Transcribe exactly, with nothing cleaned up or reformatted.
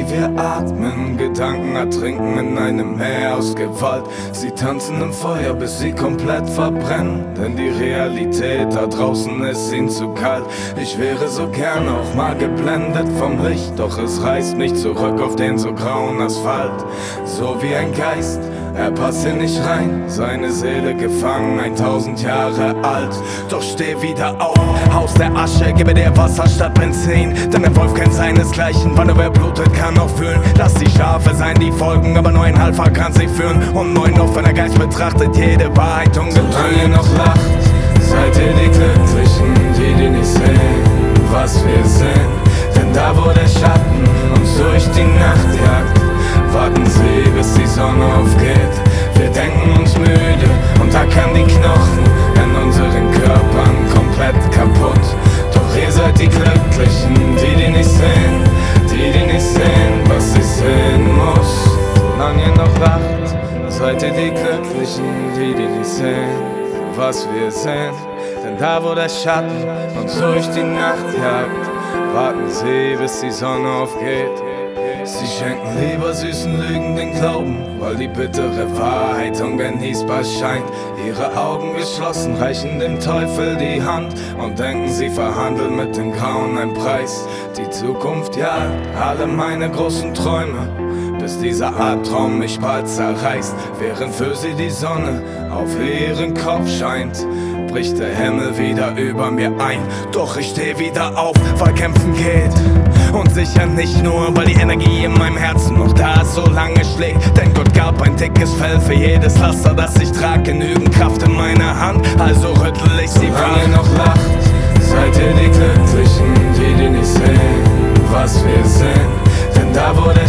wir atmen, Gedanken ertrinken in einem Meer aus Gewalt. Sie tanzen im Feuer, bis sie komplett verbrennen, denn die Realität da draußen ist ihnen zu kalt. Ich wäre so gern auch mal geblendet vom Licht, doch es reißt mich zurück auf den so grauen Asphalt. So wie ein Geist, er passt hier nicht rein, seine Seele gefangen, tausend Jahre alt. Doch steh wieder auf, aus der Asche, gebe dir Wasser statt Benzin, denn der Wolf kennt seinesgleichen, wann er wer blutet, kann auch fühlen. Lass die Schafe sein, die folgen, aber nur ein Alpha kann sie führen. Und neun noch, wenn der Geist betrachtet, jede Wahrheit ungetrübt. Solange ihr noch lacht, seid ihr die Glücklichen, die, die nicht sehen, was wir sind. Denn da, wo der Schatten uns durch die Nacht jagt, warten sie, bis die Sonne aufgeht. Wir denken uns müde und tackern die Knochen in unseren Körpern komplett kaputt. Doch ihr seid die Glücklichen, die, die nicht sehen, die, die nicht sehen, was sie sehen muss. Solange ihr noch lacht, seid ihr die Glücklichen, die, die nicht sehen, was wir sehen. Denn da, wo der Schatten uns durch die Nacht jagt, warten sie, bis die Sonne aufgeht. Sie schenken lieber süßen Lügen den Glauben, weil die bittere Wahrheit ungenießbar scheint. Ihre Augen geschlossen reichen dem Teufel die Hand und denken, sie verhandeln mit dem Grauen einen Preis. Die Zukunft, ja, alle meine großen Träume, bis dieser Albtraum mich bald zerreißt. Während für sie die Sonne auf ihren Kopf scheint, bricht der Himmel wieder über mir ein. Doch ich steh wieder auf, weil kämpfen geht. Und sicher nicht nur, weil die Energie in meinem Herzen noch da ist, so lange schlägt. Denn Gott gab ein dickes Fell für jedes Laster, das ich trag. Genügend Kraft in meiner Hand, also rüttel ich sie wach. Solange ihr noch lacht, seid ihr die Glücklichen, die, die nicht sehen, was wir sind. Denn da, wo der